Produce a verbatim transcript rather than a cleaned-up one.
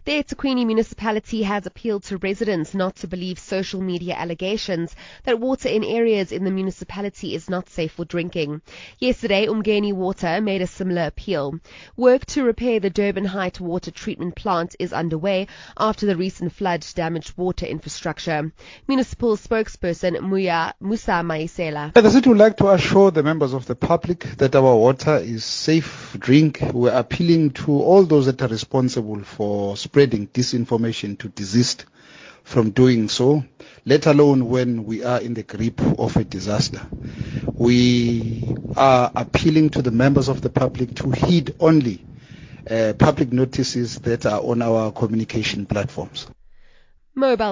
The eThekwini municipality has appealed to residents not to believe social media allegations that water in areas in the municipality is not safe for drinking. Yesterday, Umgeni Water made a similar appeal. Work to repair the Durban Height water treatment plant is underway after the recent flood damaged water infrastructure. Municipal spokesperson Muya Musa Maisela. The city would like to assure the members of the public that our water is safe drink. We're appealing to all those that are responsible for spreading disinformation to desist from doing so, let alone when we are in the grip of a disaster. We are appealing to the members of the public to heed only uh, public notices that are on our communication platforms. Mobile